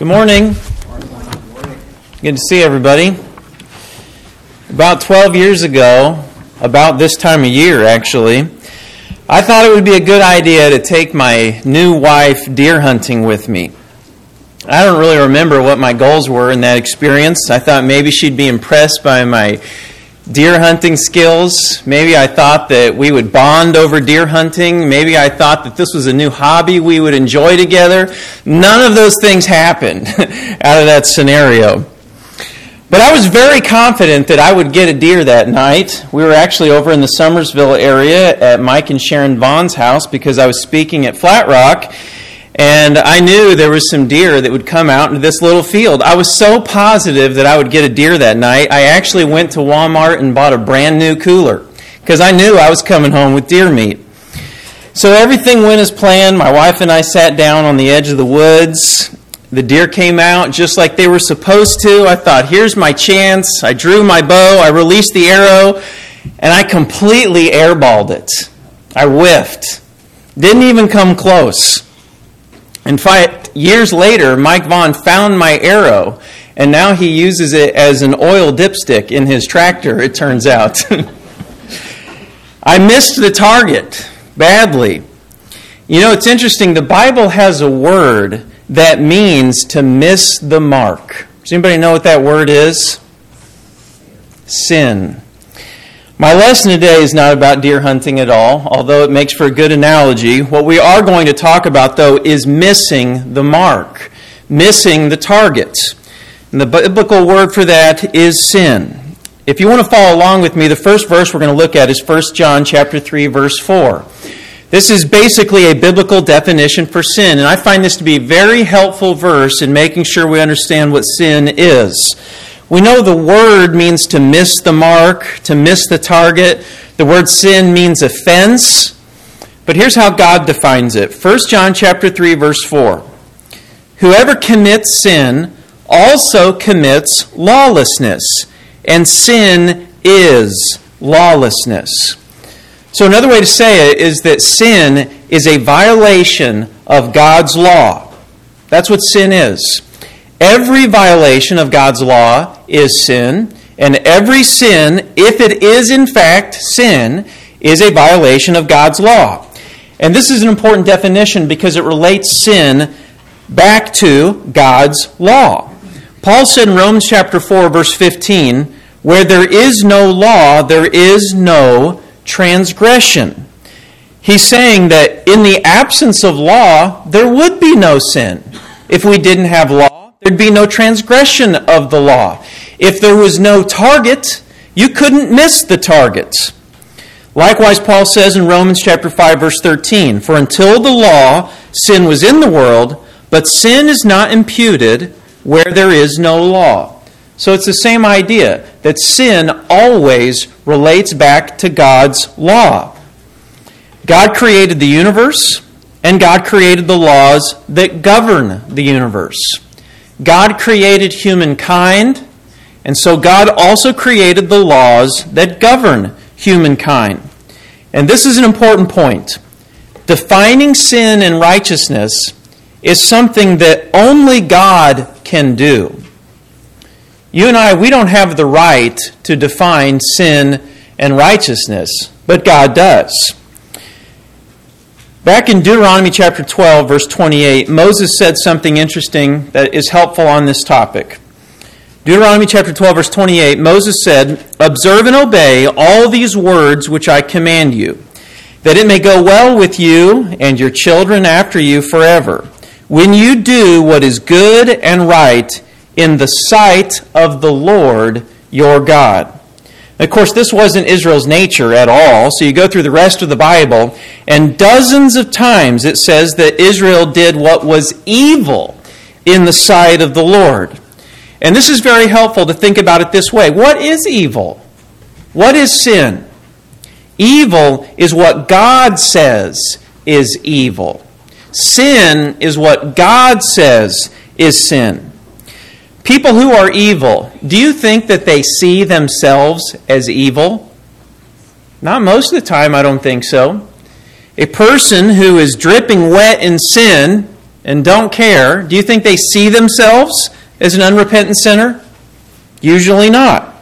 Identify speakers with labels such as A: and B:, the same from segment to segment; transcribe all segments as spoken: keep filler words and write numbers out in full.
A: Good morning. Good to see everybody. About twelve years ago, about this time of year actually, I thought it would be a good idea to take my new wife deer hunting with me. I don't really remember what my goals were in that experience. I thought maybe she'd be impressed by my deer hunting skills. Maybe I thought that we would bond over deer hunting. Maybe I thought that this was a new hobby we would enjoy together. None of those things happened out of that scenario. But I was very confident that I would get a deer that night. We were actually over in the Summersville area at Mike and Sharon Vaughn's house because I was speaking at Flat Rock. And I knew there was some deer that would come out into this little field. I was so positive that I would get a deer that night, I actually went to Walmart and bought a brand new cooler because I knew I was coming home with deer meat. So everything went as planned. My wife and I sat down on the edge of the woods. The deer came out just like they were supposed to. I thought, here's my chance. I drew my bow. I released the arrow, and I completely airballed it. I whiffed. Didn't even come close. In fact, years later, Mike Vaughn found my arrow, and now he uses it as an oil dipstick in his tractor, it turns out. I missed the target badly. You know, it's interesting. The Bible has a word that means to miss the mark. Does anybody know what that word is? Sin. My lesson today is not about deer hunting at all, although it makes for a good analogy. What we are going to talk about, though, is missing the mark, missing the target. And the biblical word for that is sin. If you want to follow along with me, the first verse we're going to look at is First John chapter three, verse four. This is basically a biblical definition for sin, and I find this to be a very helpful verse in making sure we understand what sin is. We know the word means to miss the mark, to miss the target. The word sin means offense. But here's how God defines it. First John chapter three, verse four. Whoever commits sin also commits lawlessness, and sin is lawlessness. So another way to say it is that sin is a violation of God's law. That's what sin is. Every violation of God's law is sin, and every sin, if it is in fact sin, is a violation of God's law. And this is an important definition because it relates sin back to God's law. Paul said in Romans chapter four, verse fifteen, where there is no law, there is no transgression. He's saying that in the absence of law, there would be no sin. If we didn't have law, there'd be no transgression of the law. If there was no target, you couldn't miss the target. Likewise, Paul says in Romans chapter five, verse thirteen, for until the law, sin was in the world, but sin is not imputed where there is no law. So it's the same idea, that sin always relates back to God's law. God created the universe, and God created the laws that govern the universe. God created humankind, and so God also created the laws that govern humankind. And this is an important point. Defining sin and righteousness is something that only God can do. You and I, we don't have the right to define sin and righteousness, but God does. Back in Deuteronomy chapter twelve, verse twenty-eight, Moses said something interesting that is helpful on this topic. Deuteronomy chapter twelve, verse twenty-eight, Moses said, observe and obey all these words which I command you, that it may go well with you and your children after you forever, when you do what is good and right in the sight of the Lord your God. Of course, this wasn't Israel's nature at all, so you go through the rest of the Bible, and dozens of times it says that Israel did what was evil in the sight of the Lord. And this is very helpful to think about it this way. What is evil? What is sin? Evil is what God says is evil. Sin is what God says is sin. People who are evil, do you think that they see themselves as evil? Not most of the time, I don't think so. A person who is dripping wet in sin and don't care, do you think they see themselves as an unrepentant sinner? Usually not.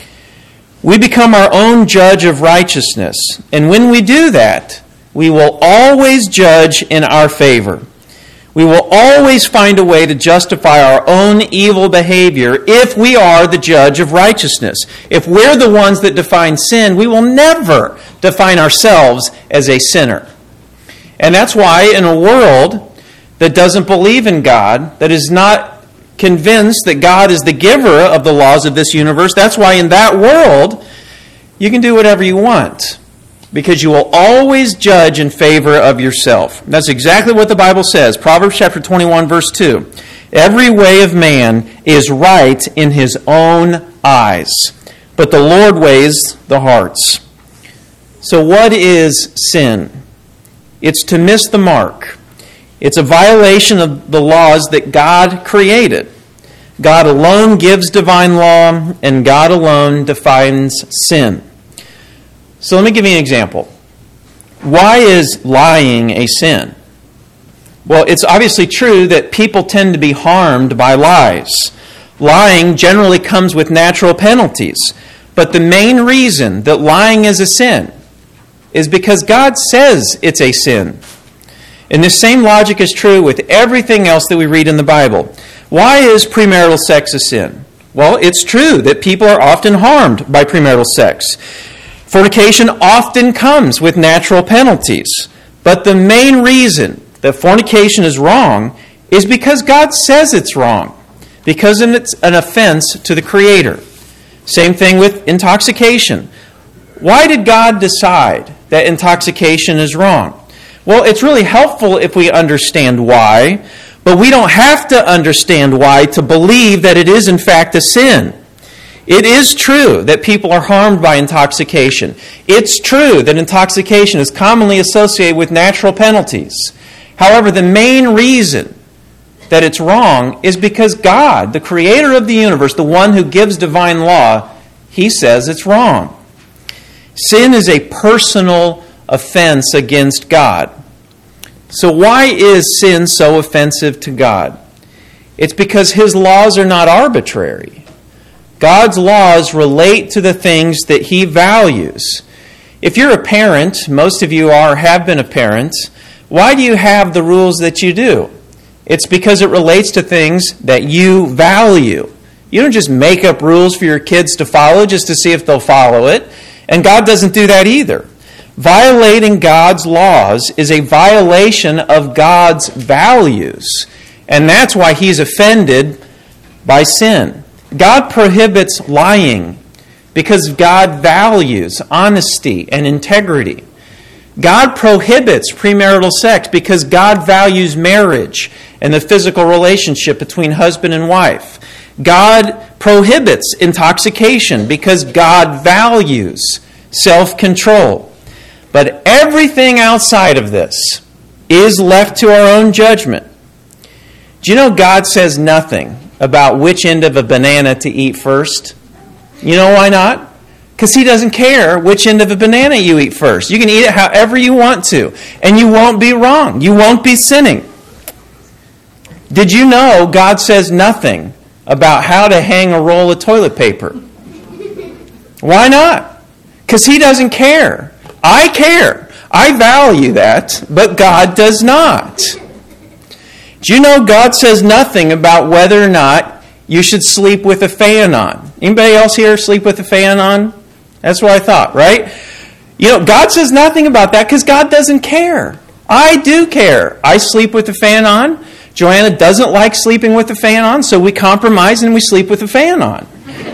A: We become our own judge of righteousness, and when we do that, we will always judge in our favor. We will always find a way to justify our own evil behavior if we are the judge of righteousness. If we're the ones that define sin, we will never define ourselves as a sinner. And that's why in a world that doesn't believe in God, that is not convinced that God is the giver of the laws of this universe, that's why in that world you can do whatever you want, because you will always judge in favor of yourself. That's exactly what the Bible says. Proverbs chapter twenty-one, verse two. Every way of man is right in his own eyes, but the Lord weighs the hearts. So what is sin? It's to miss the mark. It's a violation of the laws that God created. God alone gives divine law, and God alone defines sin. So let me give you an example. Why is lying a sin? Well, it's obviously true that people tend to be harmed by lies. Lying generally comes with natural penalties. But the main reason that lying is a sin is because God says it's a sin. And the same logic is true with everything else that we read in the Bible. Why is premarital sex a sin? Well, it's true that people are often harmed by premarital sex. Fornication often comes with natural penalties. But the main reason that fornication is wrong is because God says it's wrong, because it's an offense to the Creator. Same thing with intoxication. Why did God decide that intoxication is wrong? Well, it's really helpful if we understand why, but we don't have to understand why to believe that it is in fact a sin. It is true that people are harmed by intoxication. It's true that intoxication is commonly associated with natural penalties. However, the main reason that it's wrong is because God, the creator of the universe, the one who gives divine law, he says it's wrong. Sin is a personal offense against God. So why is sin so offensive to God? It's because his laws are not arbitrary. God's laws relate to the things that he values. If you're a parent, most of you are, have been a parent, why do you have the rules that you do? It's because it relates to things that you value. You don't just make up rules for your kids to follow just to see if they'll follow it. And God doesn't do that either. Violating God's laws is a violation of God's values. And that's why he's offended by sin. God prohibits lying because God values honesty and integrity. God prohibits premarital sex because God values marriage and the physical relationship between husband and wife. God prohibits intoxication because God values self-control. But everything outside of this is left to our own judgment. Do you know God says nothing about which end of a banana to eat first? You know why not? Because he doesn't care which end of a banana you eat first. You can eat it however you want to, and you won't be wrong. You won't be sinning. Did you know God says nothing about how to hang a roll of toilet paper? Why not? Because he doesn't care. I care. I value that, but God does not. Do you know God says nothing about whether or not you should sleep with a fan on? Anybody else here sleep with a fan on? That's what I thought, right? You know, God says nothing about that because God doesn't care. I do care. I sleep with the fan on. Joanna doesn't like sleeping with the fan on, so we compromise and we sleep with the fan on.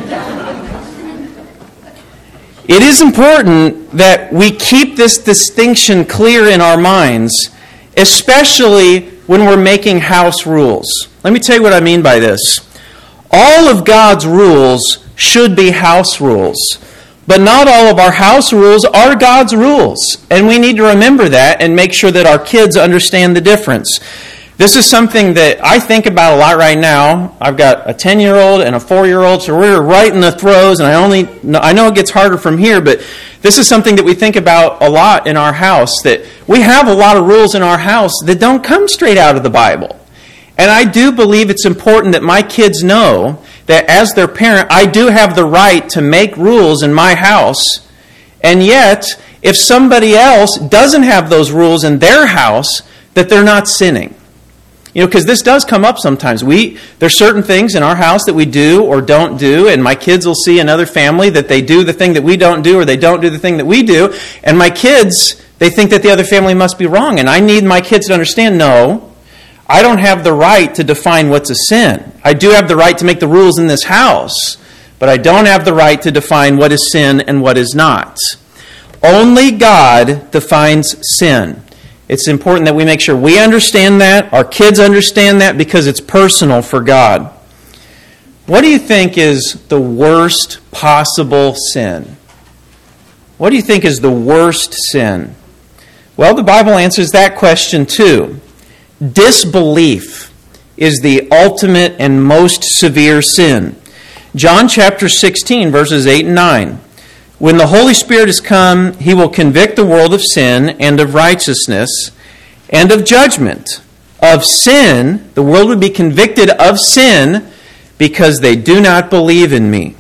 A: It is important that we keep this distinction clear in our minds, especially when we're making house rules. Let me tell you what I mean by this. All of God's rules should be house rules, but not all of our house rules are God's rules. And we need to remember that and make sure that our kids understand the difference. This is something that I think about a lot right now. I've got a ten-year-old and a four-year-old, so we're right in the throes, and I only I know it gets harder from here, but this is something that we think about a lot in our house, that we have a lot of rules in our house that don't come straight out of the Bible. And I do believe it's important that my kids know that as their parent, I do have the right to make rules in my house. And yet, if somebody else doesn't have those rules in their house, that they're not sinning. You know, because this does come up sometimes. We There's certain things in our house that we do or don't do, and my kids will see another family that they do the thing that we don't do, or they don't do the thing that we do, and my kids, they think that the other family must be wrong. And I need my kids to understand, no, I don't have the right to define what's a sin. I do have the right to make the rules in this house, but I don't have the right to define what is sin and what is not. Only God defines sin. It's important that we make sure we understand that, our kids understand that, because it's personal for God. What do you think is the worst possible sin? What do you think is the worst sin? Well, the Bible answers that question too. Disbelief is the ultimate and most severe sin. John chapter sixteen, verses eight and nine. When the Holy Spirit has come, he will convict the world of sin and of righteousness and of judgment. Of sin, the world would be convicted of sin because they do not believe in me.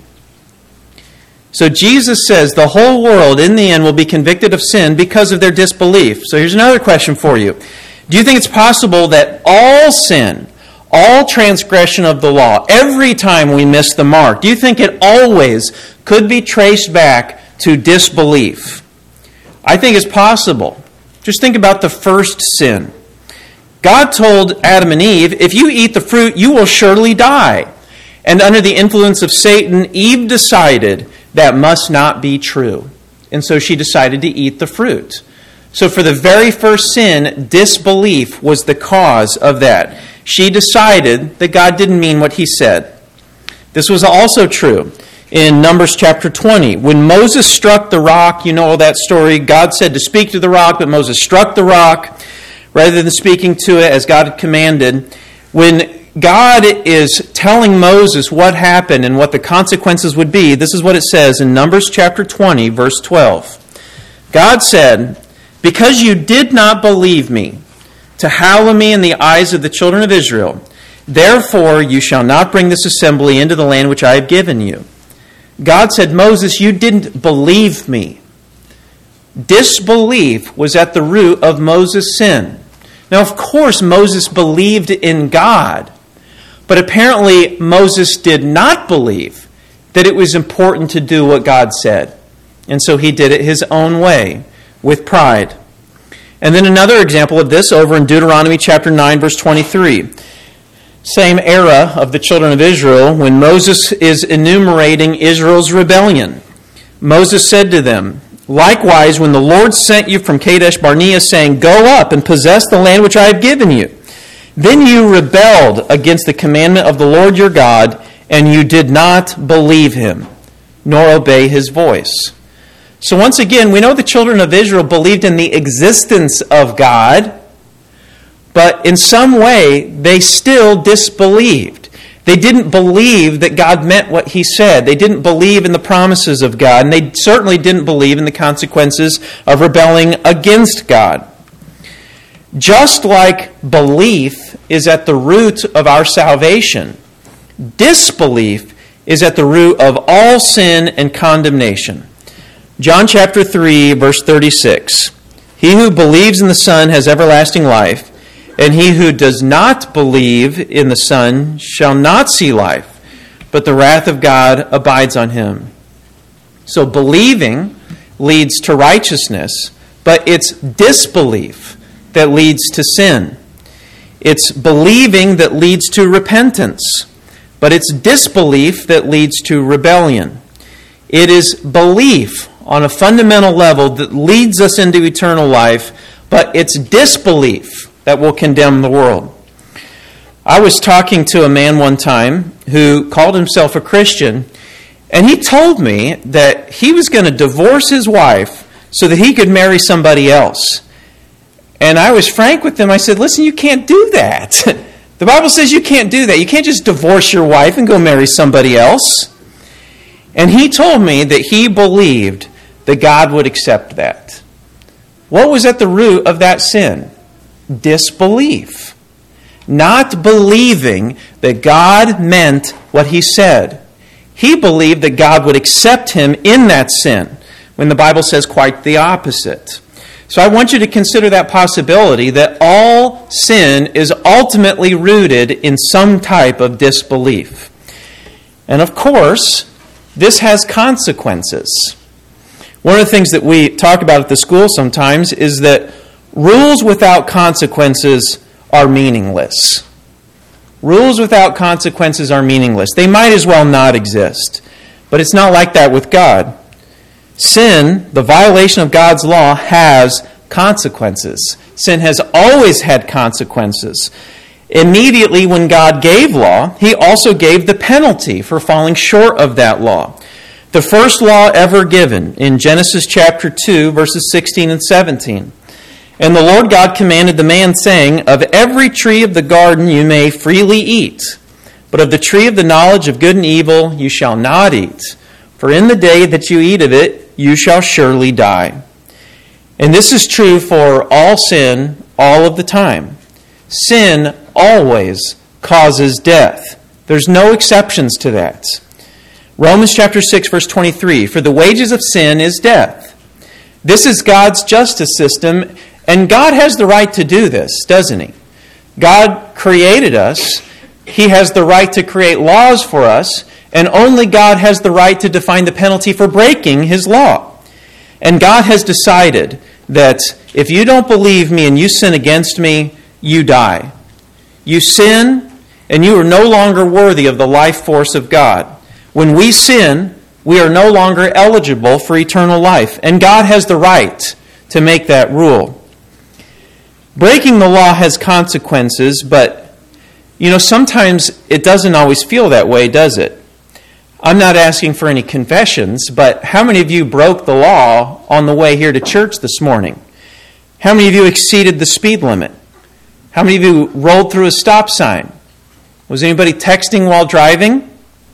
A: So Jesus says the whole world in the end will be convicted of sin because of their disbelief. So here's another question for you. Do you think it's possible that all sin, all transgression of the law, every time we miss the mark, do you think it always could be traced back to disbelief? I think it's possible. Just think about the first sin. God told Adam and Eve, if you eat the fruit, you will surely die. And under the influence of Satan, Eve decided that must not be true. And so she decided to eat the fruit. So for the very first sin, disbelief was the cause of that. She decided that God didn't mean what he said. This was also true in Numbers chapter twenty. When Moses struck the rock, you know that story, God said to speak to the rock, but Moses struck the rock rather than speaking to it as God had commanded. When God is telling Moses what happened and what the consequences would be, this is what it says in Numbers chapter twenty, verse twelve. God said, because you did not believe me, to hallow me in the eyes of the children of Israel, therefore you shall not bring this assembly into the land which I have given you. God said, Moses, you didn't believe me. Disbelief was at the root of Moses' sin. Now, of course, Moses believed in God, but apparently Moses did not believe that it was important to do what God said. And so he did it his own way, with pride. And then another example of this over in Deuteronomy chapter nine, verse twenty-three. Same era of the children of Israel, when Moses is enumerating Israel's rebellion. Moses said to them, likewise, when the Lord sent you from Kadesh Barnea, saying, go up and possess the land which I have given you, then you rebelled against the commandment of the Lord your God, and you did not believe him, nor obey his voice. So once again, we know the children of Israel believed in the existence of God, but in some way, they still disbelieved. They didn't believe that God meant what he said. They didn't believe in the promises of God, and they certainly didn't believe in the consequences of rebelling against God. Just like belief is at the root of our salvation, disbelief is at the root of all sin and condemnation. John chapter three, verse thirty-six. He who believes in the Son has everlasting life, and he who does not believe in the Son shall not see life, but the wrath of God abides on him. So believing leads to righteousness, but it's disbelief that leads to sin. It's believing that leads to repentance, but it's disbelief that leads to rebellion. It is belief on a fundamental level that leads us into eternal life, but it's disbelief that will condemn the world. I was talking to a man one time who called himself a Christian, and he told me that he was going to divorce his wife so that he could marry somebody else. And I was frank with him. I said, listen, you can't do that. The Bible says you can't do that. You can't just divorce your wife and go marry somebody else. And he told me that he believed that God would accept that. What was at the root of that sin? Disbelief. not believing that God meant what he said. He believed that God would accept him in that sin, when the Bible says quite the opposite. So I want you to consider that possibility that all sin is ultimately rooted in some type of disbelief. And of course, this has consequences. One of the things that we talk about at the school sometimes is that rules without consequences are meaningless. Rules without consequences are meaningless. They might as well not exist. But it's not like that with God. Sin, the violation of God's law, has consequences. Sin has always had consequences. Immediately when God gave law, he also gave the penalty for falling short of that law. The first law ever given in Genesis chapter two, verses sixteen and seventeen. And the Lord God commanded the man, saying, Of every tree of the garden you may freely eat, but of the tree of the knowledge of good and evil you shall not eat. For in the day that you eat of it, you shall surely die. And this is true for all sin, all of the time. Sin always causes death. There's no exceptions to that. Romans chapter six, verse twenty-three, For the wages of sin is death. This is God's justice system, and God has the right to do this, doesn't he? God created us. He has the right to create laws for us, and only God has the right to define the penalty for breaking his law. And God has decided that if you don't believe me and you sin against me, you die. You sin, and you are no longer worthy of the life force of God. When we sin, we are no longer eligible for eternal life. And God has the right to make that rule. Breaking the law has consequences, but, you know, sometimes it doesn't always feel that way, does it? I'm not asking for any confessions, but how many of you broke the law on the way here to church this morning? How many of you exceeded the speed limit? How many of you rolled through a stop sign? Was anybody texting while driving?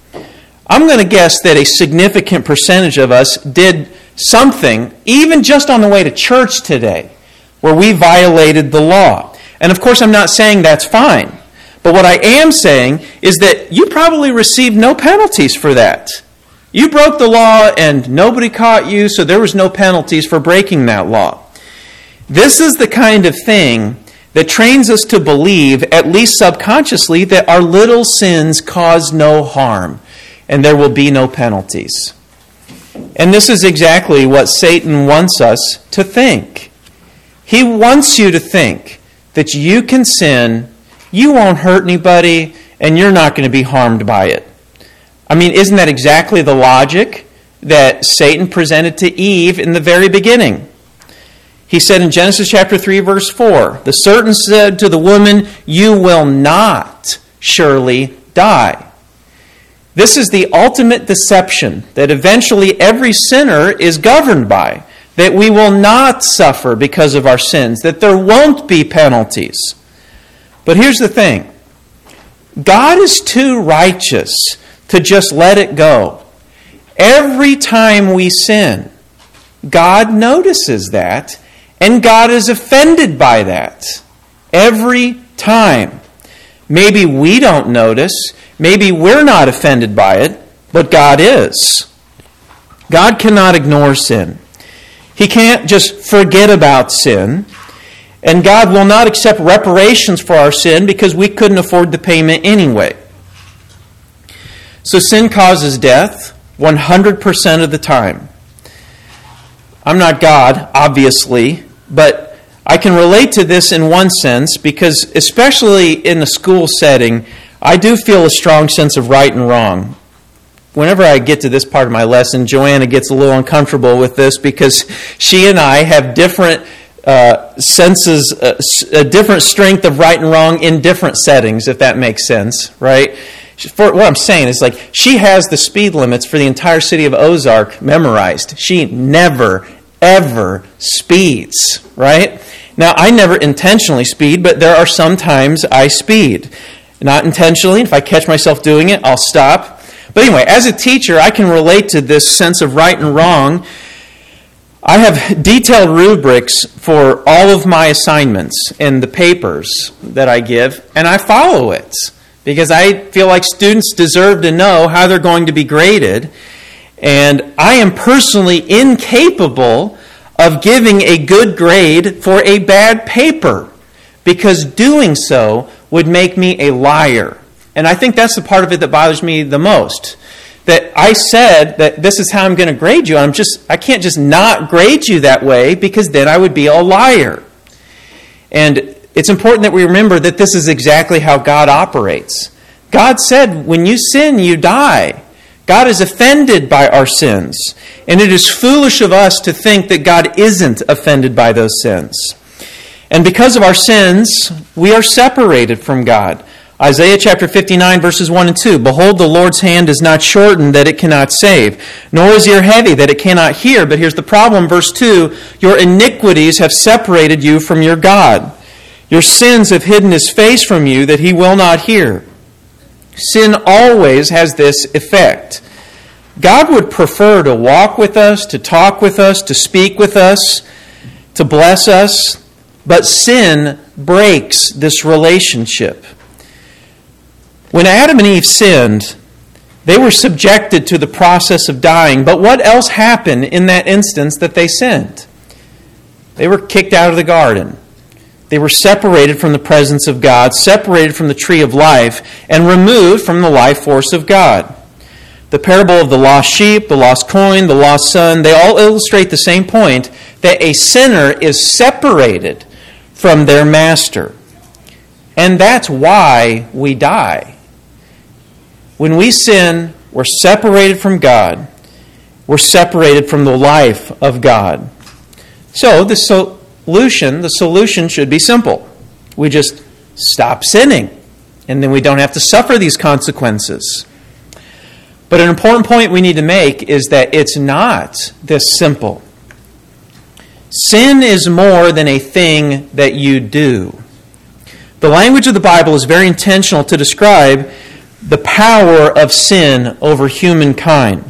A: I'm going to guess that a significant percentage of us did something, even just on the way to church today, where we violated the law. And of course, I'm not saying that's fine. But what I am saying is that you probably received no penalties for that. You broke the law and nobody caught you, so there was no penalties for breaking that law. This is the kind of thing that trains us to believe, at least subconsciously, that our little sins cause no harm and there will be no penalties. And this is exactly what Satan wants us to think. He wants you to think that you can sin, you won't hurt anybody, and you're not going to be harmed by it. I mean, isn't that exactly the logic that Satan presented to Eve in the very beginning? He said in Genesis chapter three, verse four, The serpent said to the woman, You will not surely die. This is the ultimate deception that eventually every sinner is governed by, that we will not suffer because of our sins, that there won't be penalties. But here's the thing. God is too righteous to just let it go. Every time we sin, God notices that, and God is offended by that. Every time. Maybe we don't notice, maybe we're not offended by it, but God is. God cannot ignore sin. He can't just forget about sin. And God will not accept reparations for our sin because we couldn't afford the payment anyway. So sin causes death one hundred percent of the time. I'm not God, obviously, but I can relate to this in one sense because especially in a school setting, I do feel a strong sense of right and wrong. Whenever I get to this part of my lesson, Joanna gets a little uncomfortable with this because she and I have different Uh, senses, uh, a different strength of right and wrong in different settings, if that makes sense, right? For, what I'm saying is like she has the speed limits for the entire city of Ozark memorized. She never, ever speeds, right? Now, I never intentionally speed, but there are some times I speed. Not intentionally. If I catch myself doing it, I'll stop. But anyway, as a teacher, I can relate to this sense of right and wrong. I have detailed rubrics for all of my assignments in the papers that I give, and I follow it because I feel like students deserve to know how they're going to be graded, and I am personally incapable of giving a good grade for a bad paper because doing so would make me a liar. And I think that's the part of it that bothers me the most. That I said that this is how I'm going to grade you. I'm just I can't just not grade you that way because then I would be a liar. And it's important that we remember that this is exactly how God operates. God said, when you sin, you die. God is offended by our sins. And it is foolish of us to think that God isn't offended by those sins. And because of our sins, we are separated from God. Isaiah chapter fifty-nine, verses one and two. Behold, the Lord's hand is not shortened that it cannot save, nor is ear heavy that it cannot hear. But here's the problem, verse two. Your iniquities have separated you from your God. Your sins have hidden his face from you that he will not hear. Sin always has this effect. God would prefer to walk with us, to talk with us, to speak with us, to bless us, but sin breaks this relationship. When Adam and Eve sinned, they were subjected to the process of dying. But what else happened in that instance that they sinned? They were kicked out of the garden. They were separated from the presence of God, separated from the tree of life, and removed from the life force of God. The parable of the lost sheep, the lost coin, the lost son, they all illustrate the same point, that a sinner is separated from their master. And that's why we die. When we sin, we're separated from God. We're separated from the life of God. So the solution, the solution should be simple. We just stop sinning, and then we don't have to suffer these consequences. But an important point we need to make is that it's not this simple. Sin is more than a thing that you do. The language of the Bible is very intentional to describe the power of sin over humankind.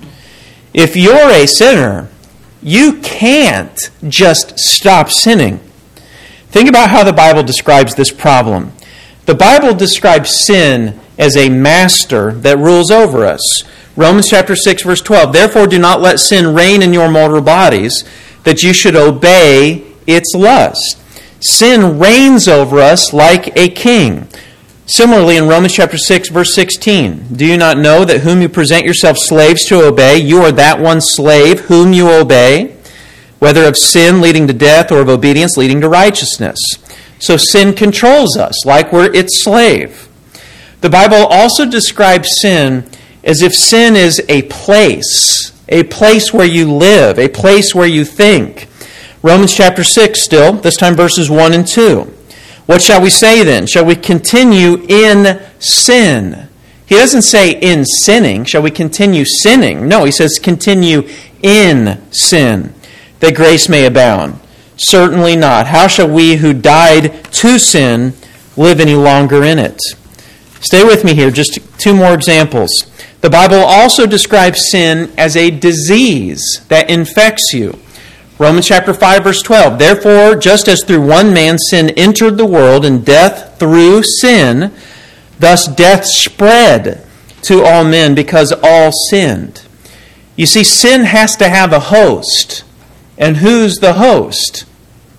A: If you're a sinner, you can't just stop sinning. Think about how the Bible describes this problem. The Bible describes sin as a master that rules over us. Romans chapter six, verse twelve, therefore do not let sin reign in your mortal bodies, that you should obey its lust. Sin reigns over us like a king. Similarly, in Romans chapter six, verse sixteen, do you not know that whom you present yourselves slaves to obey, you are that one slave whom you obey, whether of sin leading to death or of obedience leading to righteousness? So sin controls us like we're its slave. The Bible also describes sin as if sin is a place, a place where you live, a place where you think. Romans chapter six still, this time verses one and two. What shall we say then? Shall we continue in sin? He doesn't say in sinning. Shall we continue sinning? No, he says continue in sin, that grace may abound. Certainly not. How shall we who died to sin live any longer in it? Stay with me here, just two more examples. The Bible also describes sin as a disease that infects you. Romans chapter five, verse twelve, therefore, just as through one man sin entered the world, and death through sin, thus death spread to all men because all sinned. You see, sin has to have a host. And who's the host?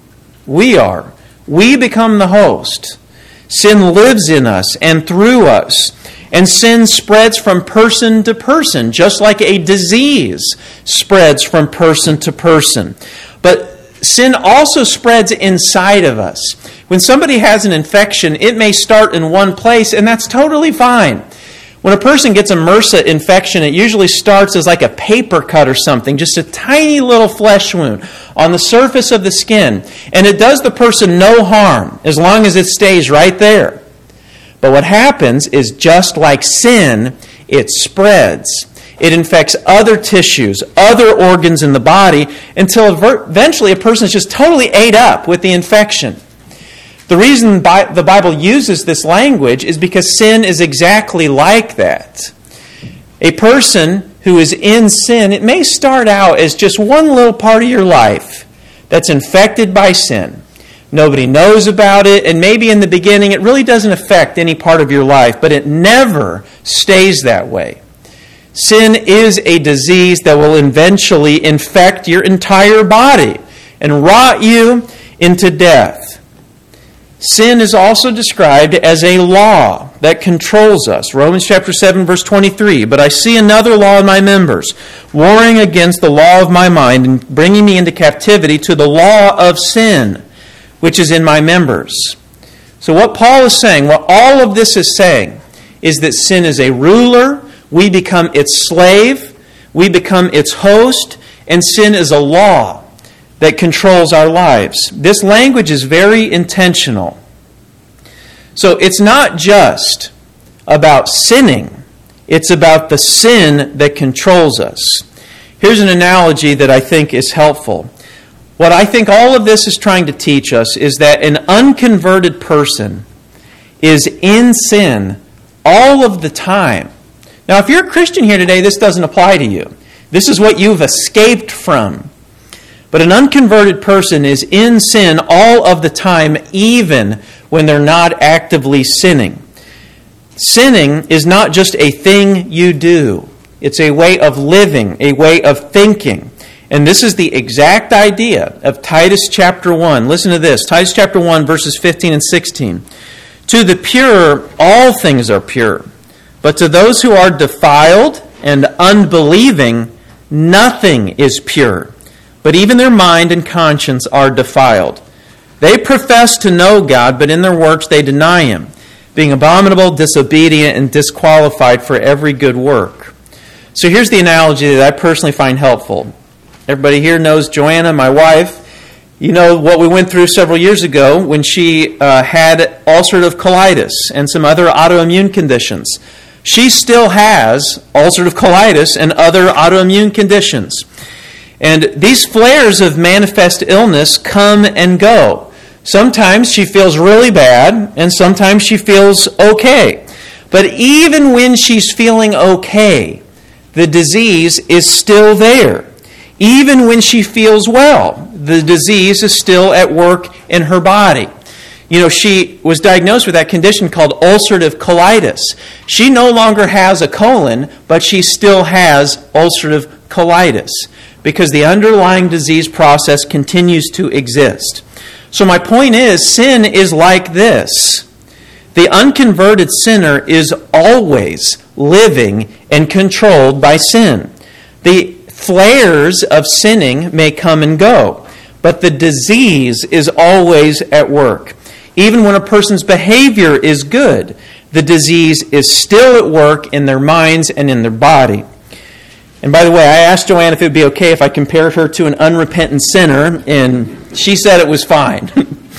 A: We are. We become the host. Sin lives in us and through us. And sin spreads from person to person, just like a disease spreads from person to person. But sin also spreads inside of us. When somebody has an infection, it may start in one place, and that's totally fine. When a person gets a MRSA infection, it usually starts as like a paper cut or something, just a tiny little flesh wound on the surface of the skin. And it does the person no harm as long as it stays right there. But what happens is, just like sin, it spreads. It infects other tissues, other organs in the body, until eventually a person is just totally ate up with the infection. The reason the Bible uses this language is because sin is exactly like that. A person who is in sin, it may start out as just one little part of your life that's infected by sin. Nobody knows about it, and maybe in the beginning it really doesn't affect any part of your life, but it never stays that way. Sin is a disease that will eventually infect your entire body and rot you into death. Sin is also described as a law that controls us. Romans chapter seven, verse twenty-three, "But I see another law in my members, warring against the law of my mind and bringing me into captivity to the law of sin, which is in my members." So what Paul is saying, what all of this is saying, is that sin is a ruler. We become its slave, we become its host, and sin is a law that controls our lives. This language is very intentional. So it's not just about sinning, it's about the sin that controls us. Here's an analogy that I think is helpful. What I think all of this is trying to teach us is that an unconverted person is in sin all of the time. Now, if you're a Christian here today, this doesn't apply to you. This is what you've escaped from. But an unconverted person is in sin all of the time, even when they're not actively sinning. Sinning is not just a thing you do. It's a way of living, a way of thinking. And this is the exact idea of Titus chapter one. Listen to this. Titus chapter one, verses fifteen and sixteen. "To the pure, all things are pure. But to those who are defiled and unbelieving, nothing is pure. But even their mind and conscience are defiled. They profess to know God, but in their works they deny Him, being abominable, disobedient, and disqualified for every good work." So here's the analogy that I personally find helpful. Everybody here knows Joanna, my wife. You know what we went through several years ago when she uh, had ulcerative colitis and some other autoimmune conditions. She still has ulcerative colitis and other autoimmune conditions. And these flares of manifest illness come and go. Sometimes she feels really bad, and sometimes she feels okay. But even when she's feeling okay, the disease is still there. Even when she feels well, the disease is still at work in her body. You know, she was diagnosed with that condition called ulcerative colitis. She no longer has a colon, but she still has ulcerative colitis because the underlying disease process continues to exist. So my point is, sin is like this. The unconverted sinner is always living and controlled by sin. The flares of sinning may come and go, but the disease is always at work. Even when a person's behavior is good, the disease is still at work in their minds and in their body. And by the way, I asked Joanne if it would be okay if I compared her to an unrepentant sinner, and she said it was fine.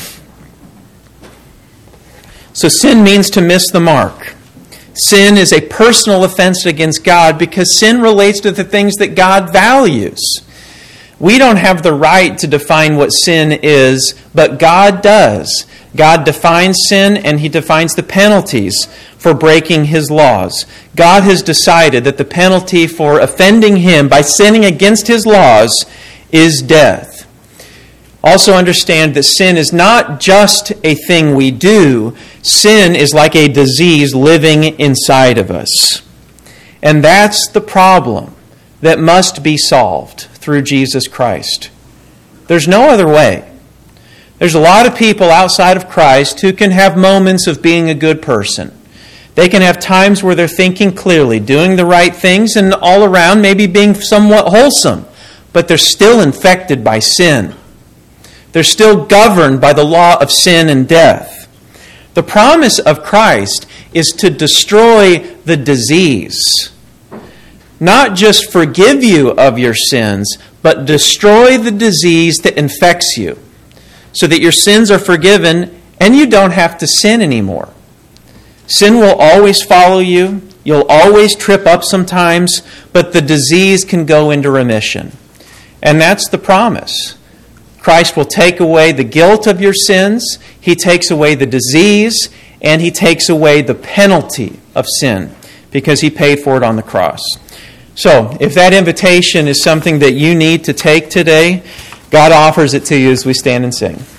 A: So sin means to miss the mark. Sin is a personal offense against God because sin relates to the things that God values. We don't have the right to define what sin is, but God does. God defines sin, and He defines the penalties for breaking His laws. God has decided that the penalty for offending Him by sinning against His laws is death. Also understand that sin is not just a thing we do. Sin is like a disease living inside of us. And that's the problem that must be solved through Jesus Christ. There's no other way. There's a lot of people outside of Christ who can have moments of being a good person. They can have times where they're thinking clearly, doing the right things, and all around maybe being somewhat wholesome. But they're still infected by sin. They're still governed by the law of sin and death. The promise of Christ is to destroy the disease. Not just forgive you of your sins, but destroy the disease that infects you, so that your sins are forgiven and you don't have to sin anymore. Sin will always follow you. You'll always trip up sometimes, but the disease can go into remission. And that's the promise. Christ will take away the guilt of your sins. He takes away the disease, and He takes away the penalty of sin because He paid for it on the cross. So, if that invitation is something that you need to take today, God offers it to you as we stand and sing.